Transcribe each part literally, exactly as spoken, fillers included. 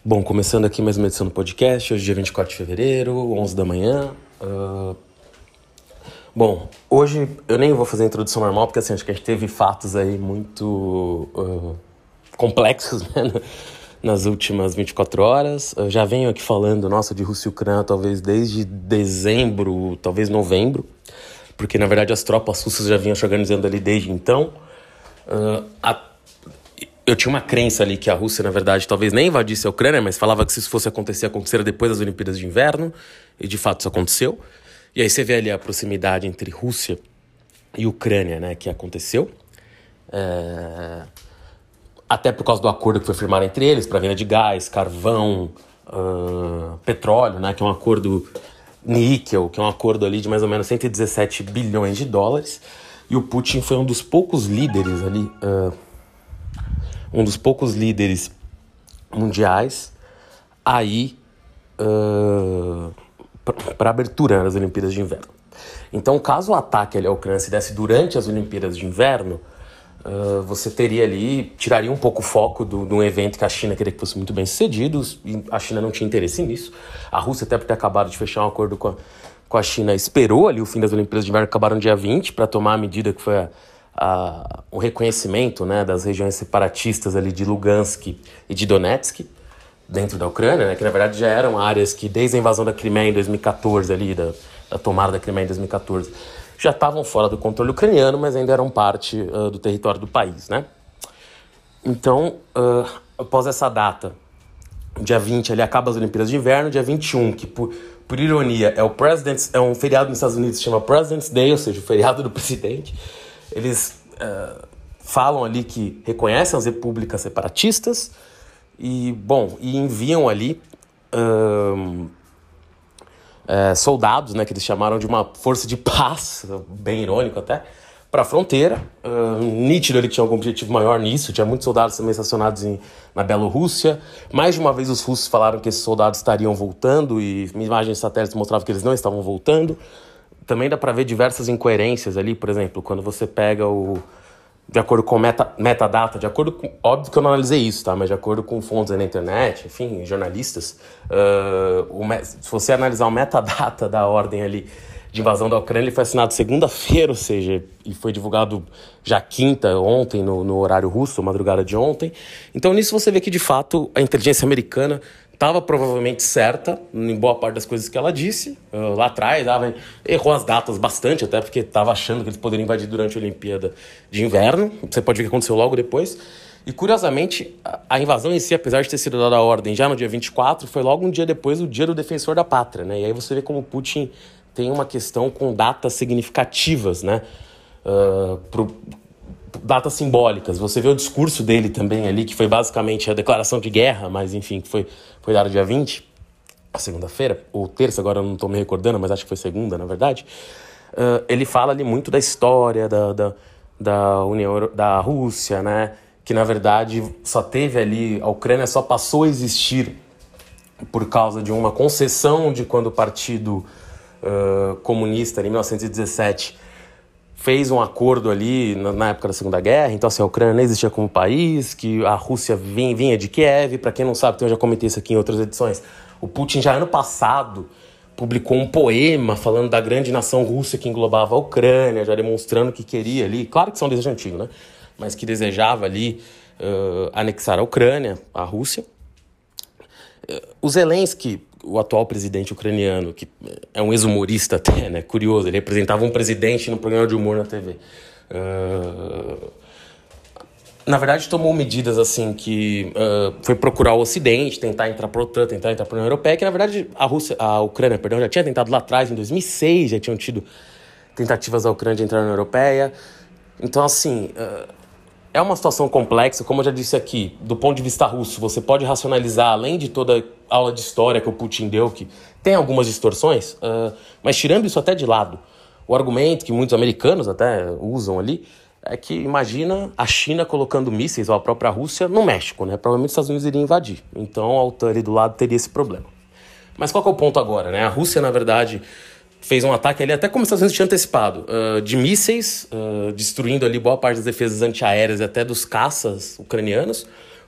Bom, começando aqui mais uma edição do podcast, hoje é dia vinte e quatro de fevereiro, onze da manhã. Uh... Bom, hoje eu nem vou fazer a introdução normal, porque assim, acho que a gente teve fatos aí muito uh, complexos, né, nas últimas vinte e quatro horas. Eu já venho aqui falando, nossa, de Rússia e Ucrânia talvez desde dezembro, talvez novembro, porque na verdade as tropas russas já vinham se organizando ali desde então. Uh, a Eu tinha uma crença ali que a Rússia, na verdade, talvez nem invadisse a Ucrânia, mas falava que se isso fosse acontecer, aconteceria depois das Olimpíadas de Inverno, e de fato isso aconteceu. E aí você vê ali a proximidade entre Rússia e Ucrânia, né, que aconteceu. É... Até por causa do acordo que foi firmado entre eles, para venda de gás, carvão, uh, petróleo, né, que é um acordo níquel, que é um acordo ali de mais ou menos cento e dezessete bilhões de dólares. E o Putin foi um dos poucos líderes ali... Uh, um dos poucos líderes mundiais aí uh, para a abertura das Olimpíadas de Inverno. Então, caso o ataque ali à Ucrânia se desse durante as Olimpíadas de Inverno, uh, você teria ali, tiraria um pouco o foco de um evento que a China queria que fosse muito bem sucedido, e a China não tinha interesse nisso. A Rússia, até por ter acabado de fechar um acordo com a, com a China, esperou ali o fim das Olimpíadas de Inverno, que acabaram no dia vinte, para tomar a medida que foi a A, o reconhecimento, né, das regiões separatistas ali de Lugansk e de Donetsk dentro da Ucrânia, né, que na verdade já eram áreas que desde a invasão da Crimeia em dois mil e catorze, ali, da, da tomada da Crimeia em dois mil e catorze, já estavam fora do controle ucraniano, mas ainda eram parte uh, do território do país, né? Então, uh, após essa data, dia vinte, ali acaba as Olimpíadas de Inverno, dia vinte e um, que por, por ironia é, o President's, é um feriado nos Estados Unidos que se chama President's Day, ou seja, o feriado do presidente. Eles uh, falam ali que reconhecem as repúblicas separatistas e, bom, e enviam ali uh, uh, soldados, né, que eles chamaram de uma força de paz, bem irônico até, para a fronteira. Uh, nítido ali que tinha algum objetivo maior nisso, tinha muitos soldados também estacionados em, na Bielorrússia. Mais de uma vez os russos falaram que esses soldados estariam voltando e imagens satélites mostravam que eles não estavam voltando. Também dá para ver diversas incoerências ali, por exemplo, quando você pega o... De acordo com meta, metadata, de acordo com... Óbvio que eu não analisei isso, tá? Mas de acordo com fontes aí na internet, enfim, jornalistas, uh, o, se você analisar o metadata da ordem ali de invasão da Ucrânia, ele foi assinado segunda-feira, ou seja, e foi divulgado já quinta, ontem, no, no horário russo, madrugada de ontem. Então nisso você vê que, de fato, a inteligência americana estava provavelmente certa em boa parte das coisas que ela disse. Uh, lá atrás, ela errou as datas bastante, até porque estava achando que eles poderiam invadir durante a Olimpíada de Inverno. Você pode ver o que aconteceu logo depois. E, curiosamente, a, a invasão em si, apesar de ter sido dada a ordem já no dia vinte e quatro, foi logo um dia depois o dia do defensor da pátria, né? E aí você vê como Putin tem uma questão com datas significativas, né? Uh, pro, datas simbólicas. Você vê o discurso dele também ali, que foi basicamente a declaração de guerra, mas enfim, que foi, foi dado dia vinte, segunda-feira, ou terça, agora eu não estou me recordando, mas acho que foi segunda, na verdade. Uh, ele fala ali muito da história da, da, da União, da Rússia, né? Que na verdade só teve ali, a Ucrânia só passou a existir por causa de uma concessão de quando o Partido uh, Comunista, em mil novecentos e dezessete, fez um acordo ali na, na época da Segunda Guerra. Então, assim, a Ucrânia não existia como país, que a Rússia vinha, vinha de Kiev. Para quem não sabe, então eu já comentei isso aqui em outras edições, o Putin já ano passado publicou um poema falando da grande nação russa que englobava a Ucrânia, já demonstrando que queria ali, claro que isso é um desejo antigo, né? Mas que desejava ali uh, anexar a Ucrânia, a Rússia. Uh, o Zelensky, o atual presidente ucraniano, que é um ex-humorista até, né, curioso, ele representava um presidente no programa de humor na T V. Uh, na verdade, tomou medidas assim que uh, foi procurar o Ocidente, tentar entrar para a OTAN, tentar entrar para a União Europeia, que na verdade a, Rússia, a Ucrânia perdão, já tinha tentado lá atrás, em dois mil e seis, já tinham tido tentativas da Ucrânia de entrar na União Europeia. Então, assim... Uh, É uma situação complexa, como eu já disse aqui, do ponto de vista russo, você pode racionalizar, além de toda a aula de história que o Putin deu, que tem algumas distorções, uh, mas tirando isso até de lado, o argumento que muitos americanos até usam ali, é que imagina a China colocando mísseis, ou a própria Rússia, no México, né? Provavelmente os Estados Unidos iriam invadir, então a OTAN ali do lado teria esse problema. Mas qual que é o ponto agora, né? A Rússia, na verdade... fez um ataque ali, até como os Estados Unidos tinham antecipado, uh, de mísseis, uh, destruindo ali boa parte das defesas antiaéreas e até dos caças ucranianos.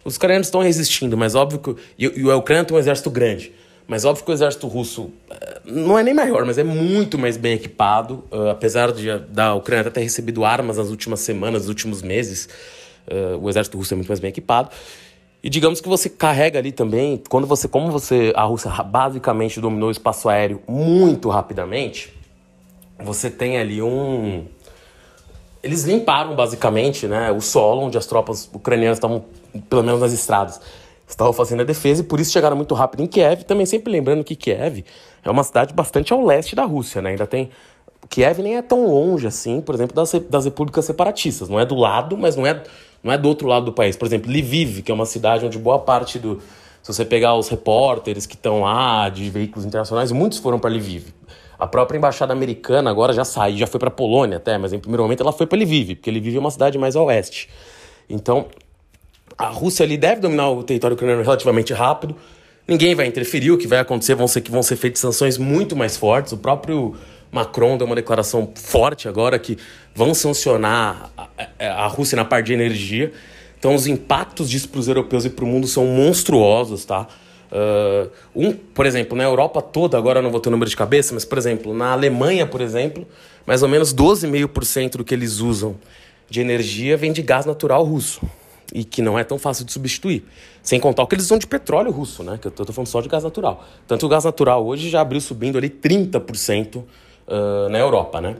Os ucranianos estão resistindo, mas óbvio que... E, e a Ucrânia tem um exército grande. Mas óbvio que o exército russo não é nem maior, mas é muito mais bem equipado. Uh, apesar de da Ucrânia ter recebido armas nas últimas semanas, nos últimos meses, uh, o exército russo é muito mais bem equipado. E digamos que você carrega ali também, quando você, como você, a Rússia basicamente dominou o espaço aéreo muito rapidamente, você tem ali um... Eles limparam basicamente, né, o solo onde as tropas ucranianas estavam, pelo menos nas estradas, estavam fazendo a defesa, e por isso chegaram muito rápido em Kiev. Também sempre lembrando que Kiev é uma cidade bastante ao leste da Rússia, né? Ainda tem... Kiev nem é tão longe assim, por exemplo, das, das repúblicas separatistas. Não é do lado, mas não é, não é do outro lado do país. Por exemplo, Lviv, que é uma cidade onde boa parte do... Se você pegar os repórteres que estão lá, de veículos internacionais, muitos foram para Lviv. A própria embaixada americana agora já saiu, já foi para Polônia até, mas em primeiro momento ela foi para Lviv, porque Lviv é uma cidade mais a oeste. Então... A Rússia ali deve dominar o território ucraniano relativamente rápido. Ninguém vai interferir. O que vai acontecer vão ser que vão ser feitas sanções muito mais fortes. O próprio Macron deu uma declaração forte agora que vão sancionar a, a, a Rússia na parte de energia. Então os impactos disso para os europeus e para o mundo são monstruosos, tá? Uh, um, por exemplo, na Europa toda, agora eu não vou ter o número de cabeça, mas, por exemplo, na Alemanha, por exemplo, mais ou menos doze vírgula cinco por cento do que eles usam de energia vem de gás natural russo. E que não é tão fácil de substituir. Sem contar o que eles usam de petróleo russo, né? Que eu tô falando só de gás natural. Tanto o gás natural hoje já abriu subindo ali trinta por cento uh, na Europa, né?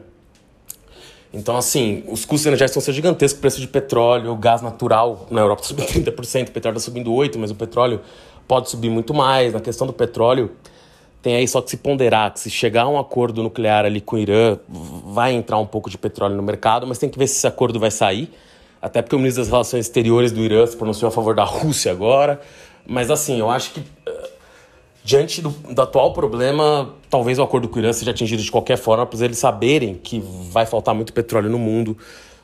Então, assim, os custos energéticos vão ser gigantescos. O preço de petróleo, o gás natural na Europa subiu trinta por cento, o petróleo está subindo oito por cento, mas o petróleo pode subir muito mais. Na questão do petróleo, tem aí só que se ponderar, que se chegar a um acordo nuclear ali com o Irã, vai entrar um pouco de petróleo no mercado, mas tem que ver se esse acordo vai sair. Até porque o ministro das Relações Exteriores do Irã se pronunciou a favor da Rússia agora. Mas assim, eu acho que uh, diante do, do atual problema, talvez o acordo com o Irã seja atingido de qualquer forma, para eles saberem que vai faltar muito petróleo no mundo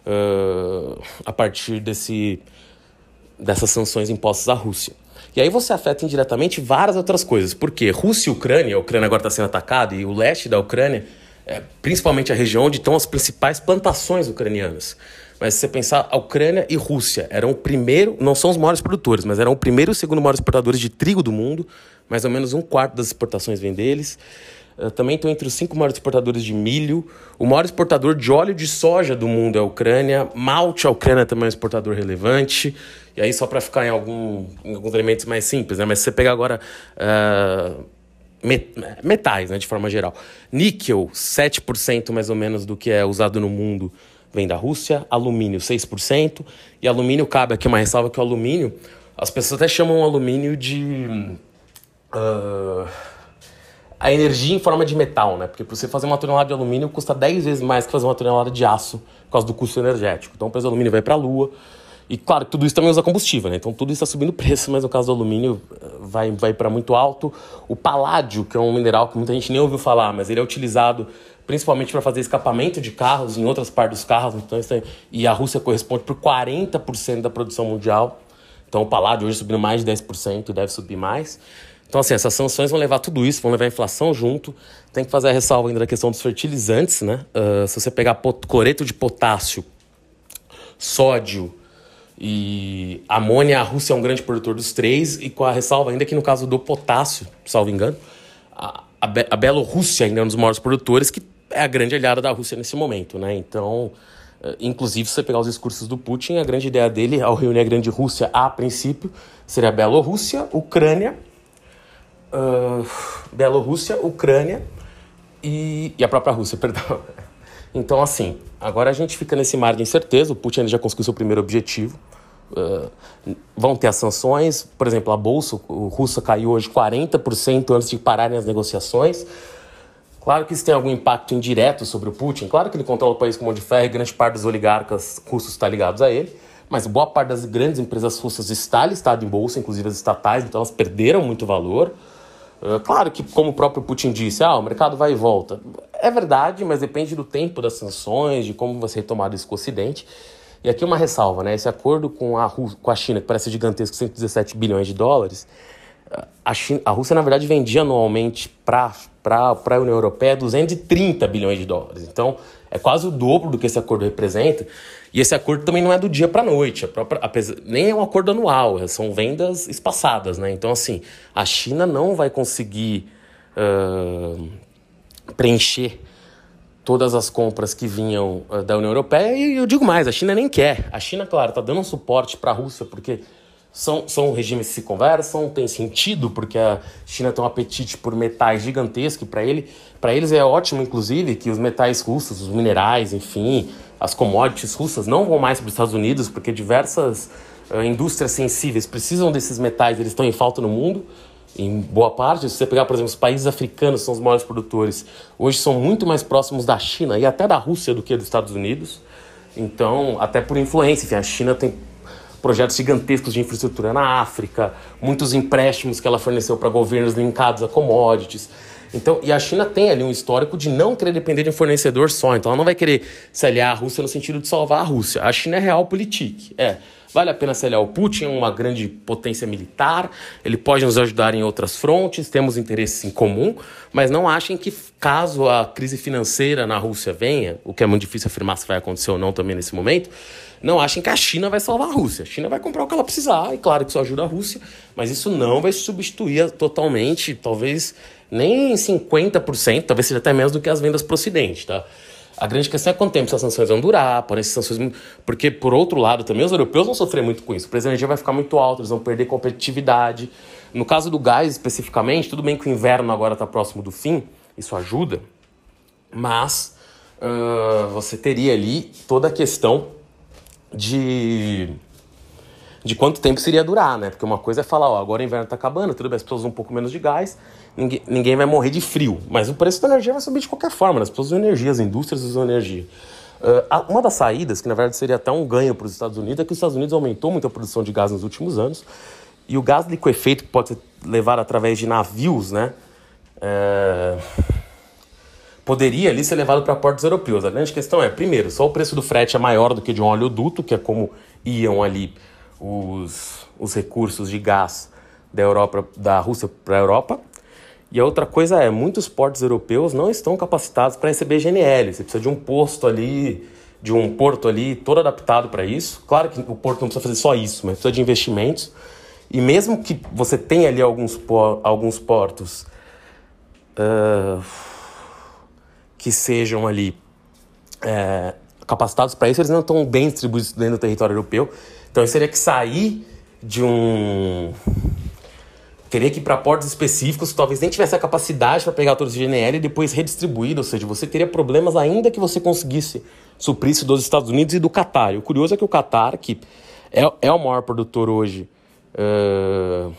uh, a partir desse, dessas sanções impostas à Rússia. E aí você afeta indiretamente várias outras coisas. Porque Rússia e Ucrânia, a Ucrânia agora está sendo atacada, e o leste da Ucrânia, é, principalmente a região onde estão as principais plantações ucranianas. Mas se você pensar, a Ucrânia e Rússia eram o primeiro, não são os maiores produtores, mas eram o primeiro e o segundo maiores exportadores de trigo do mundo. Mais ou menos um quarto das exportações vem deles. Uh, também estão entre os cinco maiores exportadores de milho. O maior exportador de óleo de soja do mundo é a Ucrânia. Malte, a Ucrânia também é um exportador relevante. E aí só para ficar em, algum, em alguns elementos mais simples, né? Mas se você pegar agora... Uh, metais, né, de forma geral. Níquel, sete por cento mais ou menos do que é usado no mundo vem da Rússia. Alumínio, seis por cento. E alumínio, cabe aqui uma ressalva que o alumínio, as pessoas até chamam o alumínio de uh, a energia em forma de metal, né? Porque para você fazer uma tonelada de alumínio custa dez vezes mais que fazer uma tonelada de aço por causa do custo energético. Então o preço do alumínio vai para a Lua. E claro, tudo isso também usa combustível, né? Então tudo isso está subindo o preço, mas no caso do alumínio vai, vai para muito alto. O paládio, que é um mineral que muita gente nem ouviu falar, mas ele é utilizado principalmente para fazer escapamento de carros em outras partes dos carros. Então, isso aí, e a Rússia corresponde por quarenta por cento da produção mundial. Então o paládio hoje subindo mais de dez por cento e deve subir mais. Então assim, essas sanções vão levar tudo isso, vão levar a inflação junto. Tem que fazer a ressalva ainda da questão dos fertilizantes, né? Uh, se você pegar pot- cloreto de potássio, sódio e amônia, a Rússia é um grande produtor dos três, e com a ressalva ainda que no caso do potássio, salvo engano, a, a, Be- a Bielorrússia ainda é um dos maiores produtores, que é a grande aliada da Rússia nesse momento, né? Então, uh, inclusive, se você pegar os discursos do Putin, a grande ideia dele, ao reunir a grande Rússia a princípio, seria a Bielorrússia, Ucrânia, uh, Bielorrússia, Ucrânia e, e a própria Rússia, perdão. Então, assim, agora a gente fica nesse mar de incerteza. O Putin já conseguiu seu primeiro objetivo. Uh, vão ter as sanções. Por exemplo, a bolsa o russa caiu hoje quarenta por cento antes de pararem as negociações. Claro que isso tem algum impacto indireto sobre o Putin. Claro que ele controla o país com mão de ferro e grande parte dos oligarcas russos está ligados a ele. Mas boa parte das grandes empresas russas está listada em bolsa, inclusive as estatais, então elas perderam muito valor. Uh, claro que, como o próprio Putin disse, ah, o mercado vai e volta. É verdade, mas depende do tempo das sanções, de como vai ser retomado isso com o Ocidente. E aqui uma ressalva, né? Esse acordo com a, Rú- com a China, que parece gigantesco, cento e dezessete bilhões de dólares, a, China, a Rússia, na verdade, vendia anualmente para a União Europeia duzentos e trinta bilhões de dólares. Então, É quase o dobro do que esse acordo representa. E esse acordo também não é do dia para a noite. A própria, apesar, nem é um acordo anual, são vendas espaçadas, né? Então, assim, a China não vai conseguir uh, preencher todas as compras que vinham uh, da União Europeia. E eu digo mais, a China nem quer. A China, claro, está dando um suporte para a Rússia, porque são, são regimes que se conversam, tem sentido, porque a China tem um apetite por metais gigantesco. Para ele, para eles é ótimo, inclusive, que os metais russos, os minerais, enfim, as commodities russas não vão mais para os Estados Unidos, porque diversas uh, indústrias sensíveis precisam desses metais, eles estão em falta no mundo, em boa parte. Se você pegar, por exemplo, os países africanos, são os maiores produtores, hoje são muito mais próximos da China e até da Rússia do que dos Estados Unidos. Então, até por influência, enfim, a China tem projetos gigantescos de infraestrutura na África, muitos empréstimos que ela forneceu para governos linkados a commodities. Então, e a China tem ali um histórico de não querer depender de um fornecedor só. Então ela não vai querer se aliar à Rússia no sentido de salvar a Rússia. A China é realpolitik. É, vale a pena se aliar ao Putin, é uma grande potência militar, ele pode nos ajudar em outras frontes, temos interesses em comum, mas não achem que caso a crise financeira na Rússia venha, o que é muito difícil afirmar se vai acontecer ou não também nesse momento, não achem que a China vai salvar a Rússia. A China vai comprar o que ela precisar, e claro que isso ajuda a Rússia, mas isso não vai substituir totalmente, talvez nem cinquenta por cento, talvez seja até menos do que as vendas para o Ocidente, tá? A grande questão é quanto tempo essas sanções vão durar, podem ser sanções... Porque, por outro lado, também os europeus vão sofrer muito com isso. O preço da energia vai ficar muito alto, eles vão perder competitividade. No caso do gás, especificamente, tudo bem que o inverno agora está próximo do fim, isso ajuda, mas uh, você teria ali toda a questão de... de quanto tempo seria durar, né? Porque uma coisa é falar, ó, agora o inverno tá acabando, tudo bem, as pessoas usam um pouco menos de gás, ninguém, ninguém vai morrer de frio. Mas o preço da energia vai subir de qualquer forma, né? As pessoas usam energia, as indústrias usam energia. Uh, uma das saídas, que na verdade seria até um ganho para os Estados Unidos, é que os Estados Unidos aumentou muito a produção de gás nos últimos anos, e o gás liquefeito, que pode ser levado através de navios, né? É... poderia ali ser levado para portos europeus. A grande questão é, primeiro, só o preço do frete é maior do que de um oleoduto, que é como iam ali Os, os recursos de gás da, Europa, da Rússia para a Europa. E a outra coisa é, muitos portos europeus não estão capacitados para receber G N L. Você precisa de um posto ali, de um porto ali todo adaptado para isso. Claro que o porto não precisa fazer só isso, mas precisa de investimentos. E mesmo que você tenha ali alguns, por, alguns portos uh, que sejam ali uh, capacitados para isso, eles não estão bem distribuídos dentro do território europeu. Então, isso teria que sair de um... Teria que ir para portos específicos que talvez nem tivesse a capacidade para pegar todos os G N L e depois redistribuir. Ou seja, você teria problemas ainda que você conseguisse suprir isso dos Estados Unidos e do Catar. E o curioso é que o Catar, que é, é o maior produtor hoje uh,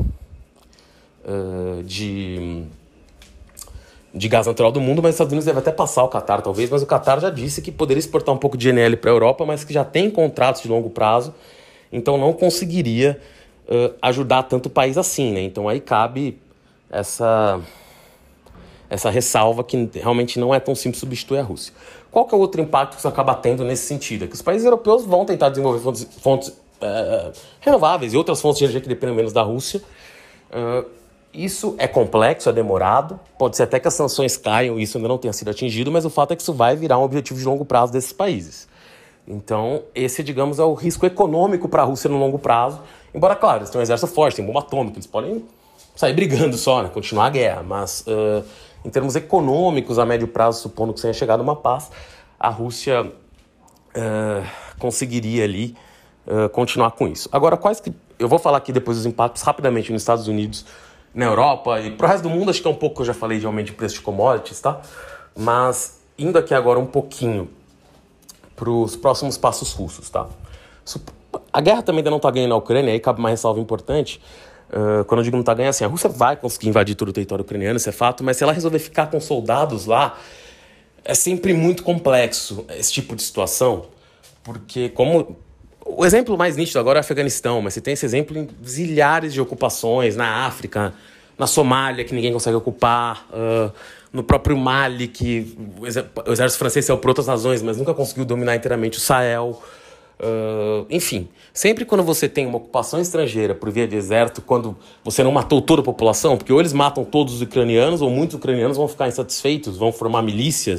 uh, de... de gás natural do mundo, mas os Estados Unidos deve até passar o Catar, talvez, mas o Catar já disse que poderia exportar um pouco de G N L para a Europa, mas que já tem contratos de longo prazo, então não conseguiria uh, ajudar tanto o país assim, né? Então aí cabe essa, essa ressalva que realmente não é tão simples substituir a Rússia. Qual que é o outro impacto que isso acaba tendo nesse sentido? É que os países europeus vão tentar desenvolver fontes, fontes uh, renováveis e outras fontes de energia que dependem menos da Rússia. Uh, Isso é complexo, é demorado, pode ser até que as sanções caiam e isso ainda não tenha sido atingido, mas o fato é que isso vai virar um objetivo de longo prazo desses países. Então, esse, digamos, é o risco econômico para a Rússia no longo prazo, embora, claro, eles têm um exército forte, tem bomba atômica, eles podem sair brigando só, né, continuar a guerra, mas uh, em termos econômicos, a médio prazo, supondo que tenha chegado uma paz, a Rússia uh, conseguiria ali uh, continuar com isso. Agora, quais que... Eu vou falar aqui depois dos impactos rapidamente nos Estados Unidos, na Europa e pro resto do mundo, acho que é um pouco que eu já falei de aumento de preço de commodities, tá? Mas indo aqui agora um pouquinho pros próximos passos russos, tá? A guerra também ainda não tá ganhando na Ucrânia, aí cabe uma ressalva importante. Uh, quando eu digo não tá ganhando, assim, a Rússia vai conseguir invadir todo o território ucraniano, isso é fato, mas se ela resolver ficar com soldados lá, é sempre muito complexo esse tipo de situação, porque como... O exemplo mais nítido agora é o Afeganistão, mas você tem esse exemplo em zilhares de ocupações na África, na Somália, que ninguém consegue ocupar, uh, no próprio Mali, que o exército francês saiu por outras razões, mas nunca conseguiu dominar inteiramente o Sahel. Uh, enfim, sempre quando você tem uma ocupação estrangeira por via de exército, quando você não matou toda a população, porque ou eles matam todos os ucranianos, ou muitos ucranianos vão ficar insatisfeitos, vão formar milícias,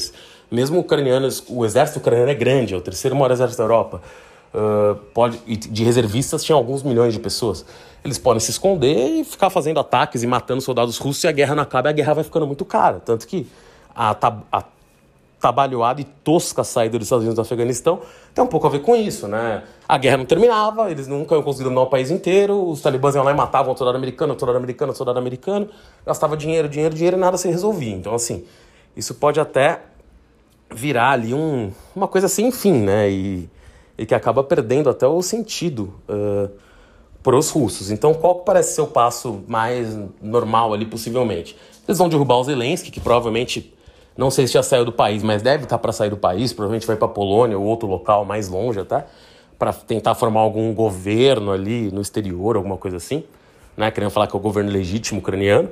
mesmo ucranianos, o exército ucraniano é grande, é o terceiro maior exército da Europa, uh, pode, e de reservistas tinha alguns milhões de pessoas. Eles podem se esconder e ficar fazendo ataques e matando soldados russos, e a guerra não acaba, e a guerra vai ficando muito cara. Tanto que a, tab- a trabalhada e tosca saída dos Estados Unidos do Afeganistão tem um pouco a ver com isso, né? A guerra não terminava, eles nunca iam conseguir dominar o país inteiro, os talibãs iam lá e matavam o soldado americano, o soldado americano, o soldado americano, gastava dinheiro, dinheiro, dinheiro e nada se resolvia. Então, assim, isso pode até virar ali um, uma coisa sem fim, né? E, e que acaba perdendo até o sentido uh, para os russos. Então, qual parece ser o passo mais normal ali, possivelmente? Eles vão derrubar o Zelensky, que provavelmente... Não sei se já saiu do país, mas deve estar para sair do país. Provavelmente vai para a Polônia ou outro local mais longe até, para tentar formar algum governo ali no exterior, alguma coisa assim. Né? Querendo falar que é o governo legítimo ucraniano.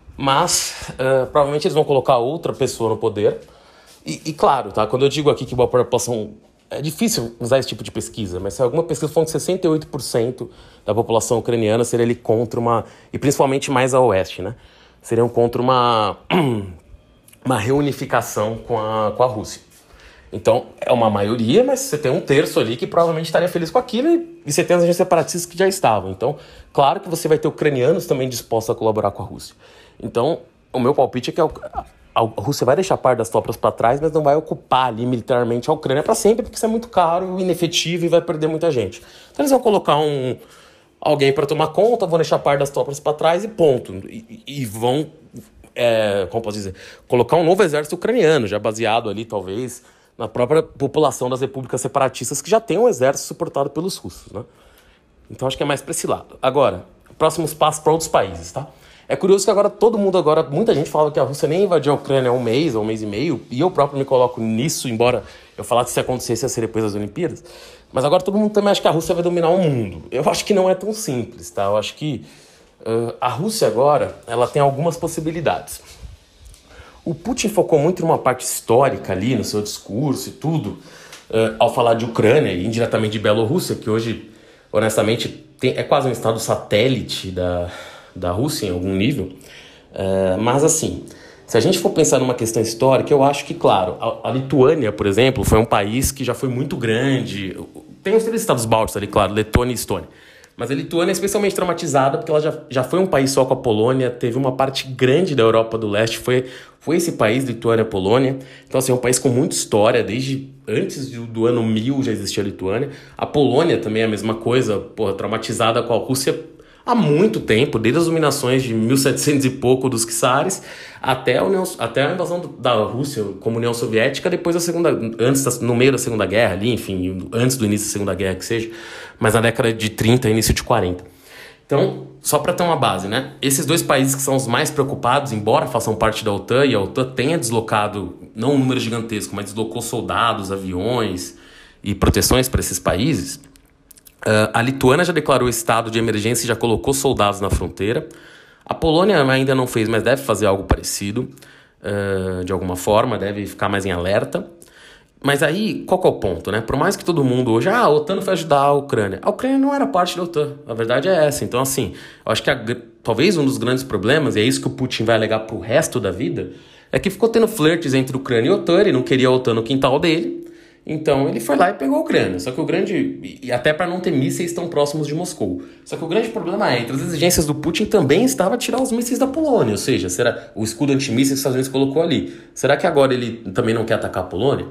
Mas uh, provavelmente eles vão colocar outra pessoa no poder. E, e claro, tá? Quando eu digo aqui que boa população... É difícil usar esse tipo de pesquisa, mas se alguma pesquisa falando que sessenta e oito por cento da população ucraniana seria ali contra uma... E principalmente mais a oeste, né? Seriam contra uma... uma reunificação com a, com a Rússia. Então, é uma maioria, mas você tem um terço ali que provavelmente estaria feliz com aquilo e, e você tem as agências separatistas que já estavam. Então, claro que você vai ter ucranianos também dispostos a colaborar com a Rússia. Então, o meu palpite é que a, a, a Rússia vai deixar parte das tropas para trás, mas não vai ocupar ali militarmente a Ucrânia para sempre, porque isso é muito caro, inefetivo e vai perder muita gente. Então, eles vão colocar um, alguém para tomar conta, vão deixar parte das tropas para trás e ponto. E, e vão... É, como posso dizer, colocar um novo exército ucraniano, já baseado ali, talvez, na própria população das repúblicas separatistas, que já tem um exército suportado pelos russos, né? Então acho que é mais para esse lado. Agora, próximos passos para outros países, tá? É curioso que agora todo mundo, agora muita gente fala que a Rússia nem invadiu a Ucrânia há um mês, ou um mês e meio, e eu próprio me coloco nisso, embora eu falasse que se acontecesse ia ser depois das Olimpíadas, mas agora todo mundo também acha que a Rússia vai dominar o mundo. Eu acho que não é tão simples, tá? Eu acho que Uh, a Rússia agora, ela tem algumas possibilidades. O Putin focou muito numa parte histórica ali, no seu discurso e tudo, uh, ao falar de Ucrânia e indiretamente de Bielorrússia, que hoje, honestamente, tem, é quase um estado satélite da, da Rússia em algum nível. Uh, mas assim, se a gente for pensar numa questão histórica, eu acho que, claro, a, a Lituânia, por exemplo, foi um país que já foi muito grande. Tem os três estados bálticos ali, claro, Letônia e Estônia. Mas a Lituânia é especialmente traumatizada porque ela já, já foi um país só com a Polônia, teve uma parte grande da Europa do Leste, foi, foi esse país, Lituânia, Polônia. Então, assim, é um país com muita história, desde antes do, do ano mil já existia a Lituânia. A Polônia também é a mesma coisa, porra, traumatizada com a Rússia há muito tempo, desde as dominações de mil e setecentos e pouco dos czares até a, União, até a invasão da Rússia como União Soviética, depois da segunda, antes da, no meio da Segunda Guerra ali, enfim, antes do início da Segunda Guerra que seja, mas na década de trinta, início de quarenta. Então, só para ter uma base, né? Esses dois países que são os mais preocupados, embora façam parte da OTAN, e a OTAN tenha deslocado, não um número gigantesco, mas deslocou soldados, aviões e proteções para esses países. Uh, a Lituânia já declarou estado de emergência e já colocou soldados na fronteira. A Polônia ainda não fez, mas deve fazer algo parecido, uh, de alguma forma, deve ficar mais em alerta. Mas aí, qual que é o ponto, né? Por mais que todo mundo hoje, ah, a OTAN não foi ajudar a Ucrânia. A Ucrânia não era parte da OTAN, a verdade é essa. Então, assim, eu acho que a, talvez um dos grandes problemas, e é isso que o Putin vai alegar pro resto da vida, é que ficou tendo flertes entre Ucrânia e OTAN, ele não queria a OTAN no quintal dele. Então ele foi lá e pegou a Ucrânia. Só que o grande... E até para não ter mísseis tão próximos de Moscou. Só que o grande problema é, entre as exigências do Putin também estava tirar os mísseis da Polônia. Ou seja, será o escudo antimísseis que os Estados Unidos colocou ali. Será que agora ele também não quer atacar a Polônia?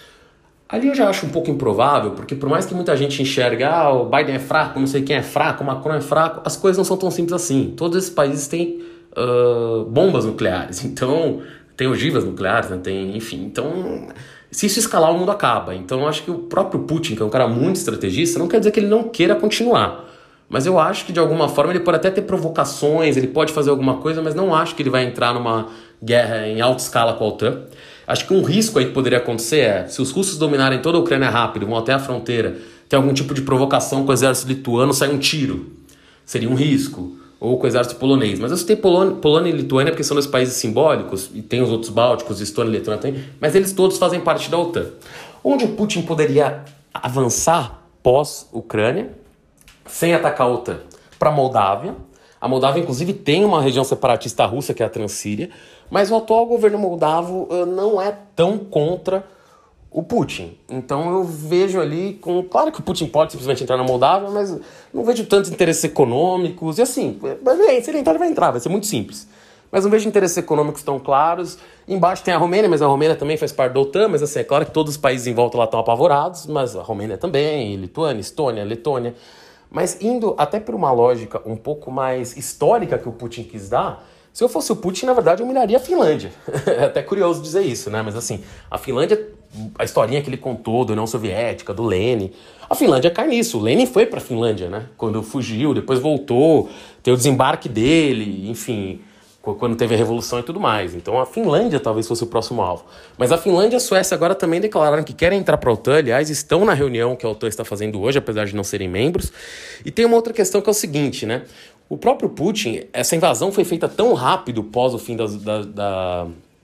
Ali eu já acho um pouco improvável, porque por mais que muita gente enxergue, ah, o Biden é fraco, não sei quem é fraco, o Macron é fraco, as coisas não são tão simples assim. Todos esses países têm uh, bombas nucleares. Então, tem ogivas nucleares, né? Tem, enfim, então... Se isso escalar, o mundo acaba. Então eu acho que o próprio Putin, que é um cara muito estrategista, não quer dizer que ele não queira continuar. Mas eu acho que de alguma forma ele pode até ter provocações, ele pode fazer alguma coisa, mas não acho que ele vai entrar numa guerra em alta escala com a OTAN. Acho que um risco aí que poderia acontecer é, se os russos dominarem toda a Ucrânia rápido, vão até a fronteira, tem algum tipo de provocação com o exército lituano, sai um tiro. Seria um risco. Ou com o exército polonês. Mas eu citei Polônia, Polônia e Lituânia porque são dois países simbólicos, e tem os outros bálticos, Estônia e Letônia também, mas eles todos fazem parte da OTAN. Onde o Putin poderia avançar pós-Ucrânia, sem atacar a OTAN, para a Moldávia. A Moldávia, inclusive, tem uma região separatista russa, que é a Transnístria, mas o atual governo moldavo uh, não é tão contra o Putin. Então eu vejo ali, com claro que o Putin pode simplesmente entrar na Moldávia, mas não vejo tantos interesses econômicos, e assim, bem, se ele entrar, ele vai entrar, vai ser muito simples. Mas não vejo interesses econômicos tão claros. Embaixo tem a Romênia, mas a Romênia também faz parte da OTAN, mas assim, é claro que todos os países em volta lá estão apavorados, mas a Romênia também, Lituânia, Estônia, Letônia. Mas indo até por uma lógica um pouco mais histórica que o Putin quis dar, se eu fosse o Putin, na verdade, eu humilharia a Finlândia. É até curioso dizer isso, né? Mas assim, a Finlândia, a historinha que ele contou da União Soviética, do Lenin, a Finlândia cai nisso. O Lenin foi pra Finlândia, né? Quando fugiu, depois voltou, tem o desembarque dele, enfim, quando teve a Revolução e tudo mais. Então a Finlândia talvez fosse o próximo alvo. Mas a Finlândia e a Suécia agora também declararam que querem entrar para a OTAN. Aliás, estão na reunião que a OTAN está fazendo hoje, apesar de não serem membros. E tem uma outra questão que é o seguinte, né? O próprio Putin, essa invasão foi feita tão rápido pós o fim das, da, da,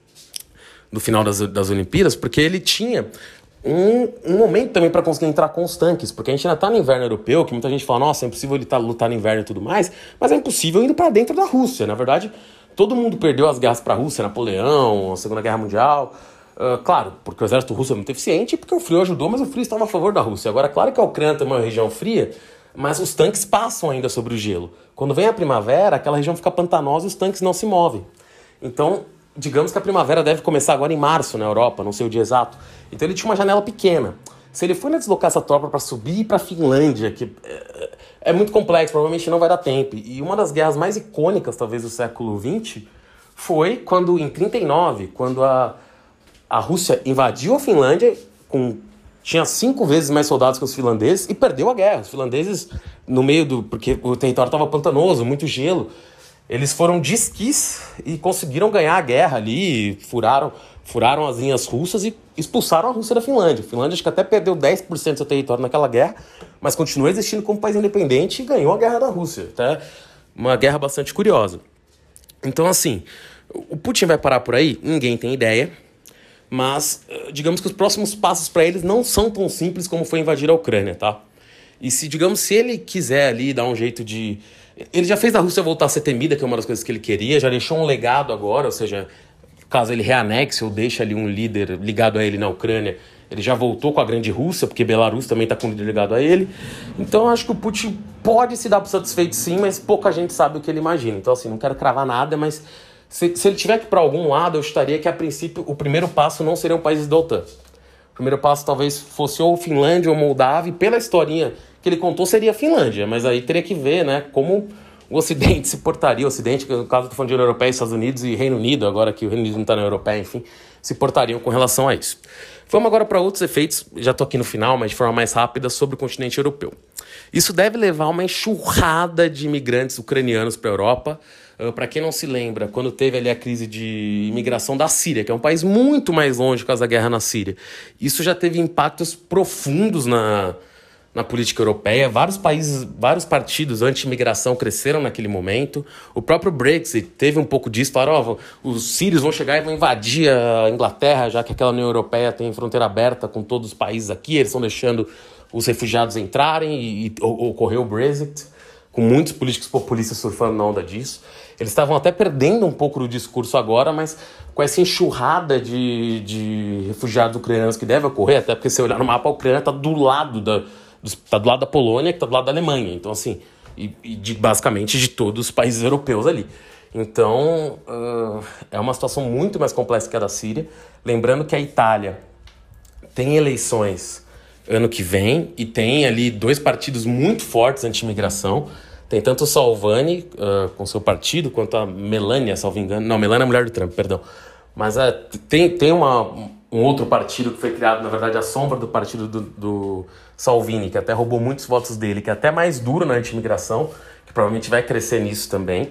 do final das, das Olimpíadas, porque ele tinha um, um momento também para conseguir entrar com os tanques, porque a gente ainda está no inverno europeu, que muita gente fala, nossa, é impossível ele tá, lutar no inverno e tudo mais, mas é impossível indo para dentro da Rússia. Na verdade, todo mundo perdeu as guerras para a Rússia, Napoleão, a Segunda Guerra Mundial. Uh, claro, porque o exército russo é muito eficiente e porque o frio ajudou, mas o frio estava a favor da Rússia. Agora, claro que a Ucrânia também é uma região fria, mas os tanques passam ainda sobre o gelo. Quando vem a primavera, aquela região fica pantanosa e os tanques não se movem. Então, digamos que a primavera deve começar agora em março na Europa, não sei o dia exato. Então ele tinha uma janela pequena. Se ele for deslocar essa tropa para subir para a Finlândia, que é, é muito complexo, provavelmente não vai dar tempo. E uma das guerras mais icônicas, talvez, do século vinte, foi quando, em trinta e nove, quando a, a Rússia invadiu a Finlândia com... tinha cinco vezes mais soldados que os finlandeses e perdeu a guerra. Os finlandeses, no meio do... porque o território estava pantanoso, muito gelo. Eles foram de esquis e conseguiram ganhar a guerra ali, furaram, furaram as linhas russas e expulsaram a Rússia da Finlândia. A Finlândia acho que até perdeu dez por cento do seu território naquela guerra, mas continua existindo como país independente e ganhou a guerra da Rússia. Tá? Uma guerra bastante curiosa. Então, assim, o Putin vai parar por aí? Ninguém tem ideia. Mas, digamos que os próximos passos para eles não são tão simples como foi invadir a Ucrânia, tá? E se, digamos, se ele quiser ali dar um jeito de... Ele já fez a Rússia voltar a ser temida, que é uma das coisas que ele queria, já deixou um legado agora, ou seja, caso ele reanexe ou deixe ali um líder ligado a ele na Ucrânia, ele já voltou com a grande Rússia, porque Belarus também está com um líder ligado a ele. Então, eu acho que o Putin pode se dar por satisfeito sim, mas pouca gente sabe o que ele imagina. Então, assim, não quero cravar nada, mas... Se, se ele tiver que ir para algum lado, eu estaria que, a princípio, o primeiro passo não seriam países da OTAN. O primeiro passo talvez fosse ou Finlândia ou Moldávia, e pela historinha que ele contou, seria a Finlândia. Mas aí teria que ver, né, como o Ocidente se portaria. O Ocidente, que no caso eu estou falando de União Europeia, Estados Unidos e Reino Unido, agora que o Reino Unido não está na Europeia, enfim, se portariam com relação a isso. Vamos agora para outros efeitos, já estou aqui no final, mas de forma mais rápida, sobre o continente europeu. Isso deve levar a uma enxurrada de imigrantes ucranianos para a Europa. Uh, para quem não se lembra, quando teve ali a crise de imigração da Síria, que é um país muito mais longe por causa da guerra na Síria, isso já teve impactos profundos na, na política europeia. Vários países, vários partidos anti-imigração cresceram naquele momento. O próprio Brexit teve um pouco disso. Falaram, oh, os sírios vão chegar e vão invadir a Inglaterra, já que aquela União Europeia tem fronteira aberta com todos os países aqui, eles estão deixando os refugiados entrarem e, e ocorreu o Brexit, com muitos políticos populistas surfando na onda disso. Eles estavam até perdendo um pouco do discurso agora, mas com essa enxurrada de, de refugiados ucranianos que deve ocorrer, até porque se olhar no mapa, a Ucrânia está do lado da, tá do lado da Polônia, que está do lado da Alemanha. Então, assim, e, e de, basicamente de todos os países europeus ali. Então, uh, é uma situação muito mais complexa que a da Síria. Lembrando que a Itália tem eleições ano que vem e tem ali dois partidos muito fortes anti-imigração. Tem tanto o Salvini, uh, com seu partido, quanto a Melania, salvo engano. Não, Melania é a mulher do Trump, perdão. Mas uh, tem, tem uma, um outro partido que foi criado, na verdade, à sombra do partido do, do Salvini, que até roubou muitos votos dele, que é até mais duro na anti-imigração, que provavelmente vai crescer nisso também.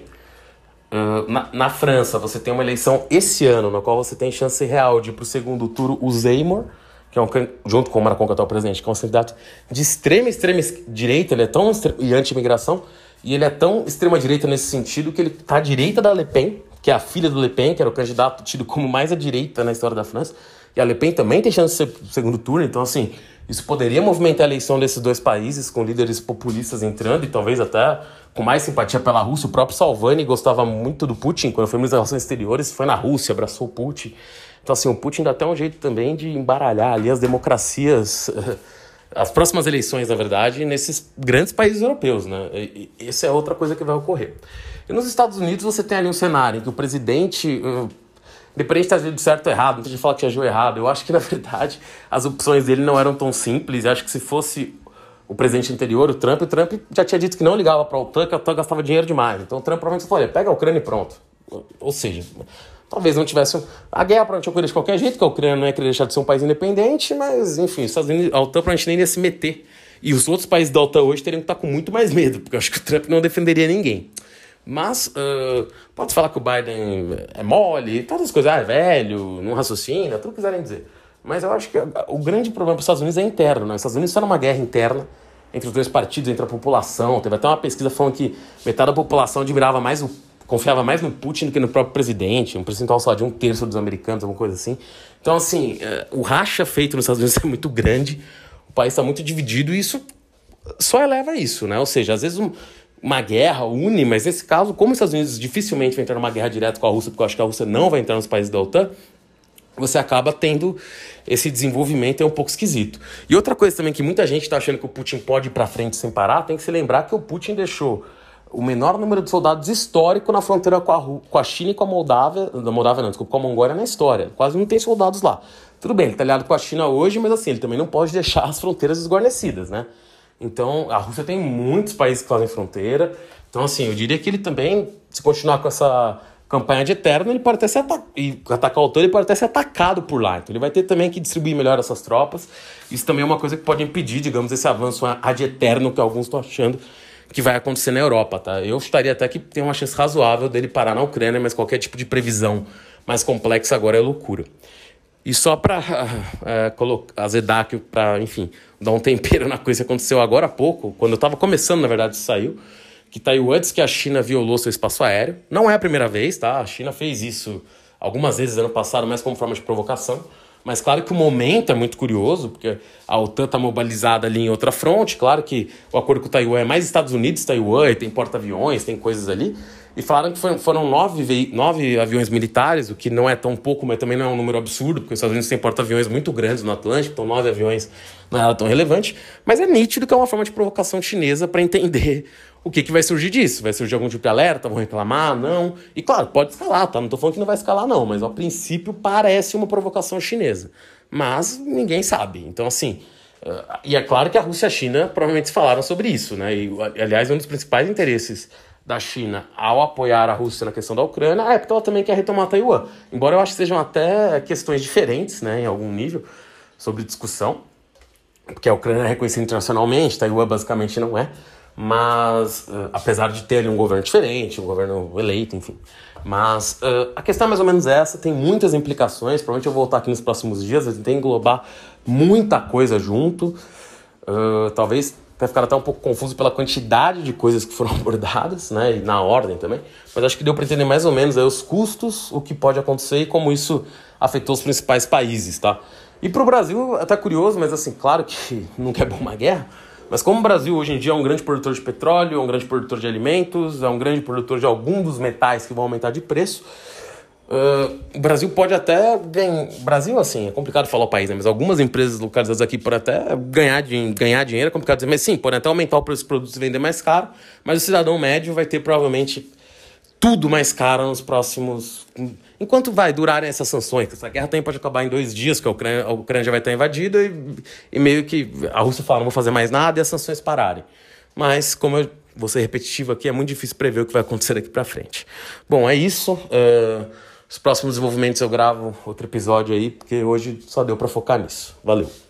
Uh, na, na França, você tem uma eleição esse ano, na qual você tem chance real de ir para o segundo turno o Zemmour, que é um, junto com o Macron, que é o atual presidente, que é um candidato de extrema, extrema direita, ele é tão e anti-imigração, e ele é tão extrema-direita nesse sentido que ele está à direita da Le Pen, que é a filha do Le Pen, que era o candidato tido como mais à direita na história da França, e a Le Pen também tem chance de ser segundo turno, então, assim, isso poderia movimentar a eleição desses dois países, com líderes populistas entrando, e talvez até com mais simpatia pela Rússia. O próprio Salvini gostava muito do Putin, quando foi ministro das Relações Exteriores, foi na Rússia, abraçou o Putin. Então, assim, o Putin dá até um jeito também de embaralhar ali as democracias, as próximas eleições, na verdade, nesses grandes países europeus, né? E essa é outra coisa que vai ocorrer. E nos Estados Unidos você tem ali um cenário em que o presidente, independente de ter agido certo ou errado, muita gente fala que agiu errado, eu acho que, na verdade, as opções dele não eram tão simples. Eu acho que se fosse o presidente anterior, o Trump, o Trump já tinha dito que não ligava para a OTAN, que a OTAN gastava dinheiro demais. Então o Trump provavelmente falou, olha, pega a Ucrânia e pronto. Ou seja, talvez não tivesse... A guerra provavelmente ocorrer de qualquer jeito, que a Ucrânia não ia querer deixar de ser um país independente, mas, enfim, os Estados Unidos, a OTAN provavelmente nem ia se meter. E os outros países da OTAN hoje teriam que estar com muito mais medo, porque eu acho que o Trump não defenderia ninguém. Mas, uh, pode falar que o Biden é mole, todas as coisas, ah, é velho, não raciocina, tudo que quiserem dizer. Mas eu acho que o grande problema para os Estados Unidos é interno, né? Os Estados Unidos estão numa guerra interna entre os dois partidos, entre a população. Teve até uma pesquisa falando que metade da população admirava mais, o, confiava mais no Putin do que no próprio presidente, um percentual só de um terço dos americanos, alguma coisa assim. Então, assim, o racha feito nos Estados Unidos é muito grande, o país está muito dividido e isso só eleva isso, né? Ou seja, às vezes um, uma guerra une, mas nesse caso, como os Estados Unidos dificilmente vai entrar numa guerra direta com a Rússia, porque eu acho que a Rússia não vai entrar nos países da OTAN, você acaba tendo esse desenvolvimento é um pouco esquisito. E outra coisa também que muita gente está achando que o Putin pode ir para frente sem parar, tem que se lembrar que o Putin deixou o menor número de soldados histórico na fronteira com a, com a China e com a Moldávia, da Moldávia não, desculpa, com a Mongólia na história. Quase não tem soldados lá. Tudo bem, ele está aliado com a China hoje, mas assim, ele também não pode deixar as fronteiras desguarnecidas, né? Então, a Rússia tem muitos países que fazem fronteira. Então, assim, eu diria que ele também, se continuar com essa campanha de eterno, ele pode até ser atacado, e atacar o OTAN, ele pode até ser atacado por lá. Então ele vai ter também que distribuir melhor essas tropas. Isso também é uma coisa que pode impedir, digamos, esse avanço ad eterno que alguns estão achando que vai acontecer na Europa, tá? Eu estaria até que tem uma chance razoável dele parar na Ucrânia, mas qualquer tipo de previsão mais complexa agora é loucura. E só para é, azedar aqui, para, enfim, dar um tempero na coisa que aconteceu agora há pouco, quando eu estava começando, na verdade, saiu, que Taiwan diz que a China violou seu espaço aéreo. Não é a primeira vez, tá? A China fez isso algumas vezes ano passado, mas como forma de provocação. Mas claro que o momento é muito curioso, porque a OTAN está mobilizada ali em outra fronte. Claro que o acordo com o Taiwan é mais Estados Unidos, Taiwan, e tem porta-aviões, tem coisas ali. E falaram que foram, foram nove, ve- nove aviões militares, o que não é tão pouco, mas também não é um número absurdo, porque os Estados Unidos têm porta-aviões muito grandes no Atlântico, então nove aviões não era tão relevante. Mas é nítido que é uma forma de provocação chinesa para entender o que, que vai surgir disso. Vai surgir algum tipo de alerta, vão reclamar, não. E claro, pode escalar, tá? Não tô falando que não vai escalar, não, mas a princípio parece uma provocação chinesa. Mas ninguém sabe. Então, assim, uh, e é claro que a Rússia e a China provavelmente falaram sobre isso, né? E, aliás, um dos principais interesses da China ao apoiar a Rússia na questão da Ucrânia é porque ela também quer retomar Taiwan. Embora eu acho que sejam até questões diferentes, né, em algum nível, sobre discussão, porque a Ucrânia é reconhecida internacionalmente, Taiwan basicamente não é, mas uh, apesar de ter ali um governo diferente, um governo eleito, enfim. Mas uh, a questão é mais ou menos essa, tem muitas implicações, provavelmente eu vou voltar aqui nos próximos dias, a gente tem que englobar muita coisa junto, uh, talvez vai ficar até um pouco confuso pela quantidade de coisas que foram abordadas, né, e na ordem também, mas acho que deu para entender mais ou menos aí os custos, o que pode acontecer e como isso afetou os principais países, tá? E para o Brasil, até curioso, mas assim, claro que nunca é bom uma guerra, mas como o Brasil hoje em dia é um grande produtor de petróleo, é um grande produtor de alimentos, é um grande produtor de algum dos metais que vão aumentar de preço, Uh, o Brasil pode até ganhar... Brasil, assim, é complicado falar o país, né? Mas algumas empresas localizadas aqui podem até ganhar, de... ganhar dinheiro, é complicado dizer, mas sim, podem até aumentar o preço dos produtos e vender mais caro, mas o cidadão médio vai ter provavelmente tudo mais caro nos próximos... Enquanto vai durarem essas sanções, essa guerra também pode acabar em dois dias, que a Ucrânia, a Ucrânia já vai estar invadida e, e meio que a Rússia fala, não vou fazer mais nada e as sanções pararem. Mas, como eu vou ser repetitivo aqui, é muito difícil prever o que vai acontecer daqui pra frente. Bom, é isso. Uh... Os próximos desenvolvimentos eu gravo outro episódio aí, porque hoje só deu pra focar nisso. Valeu!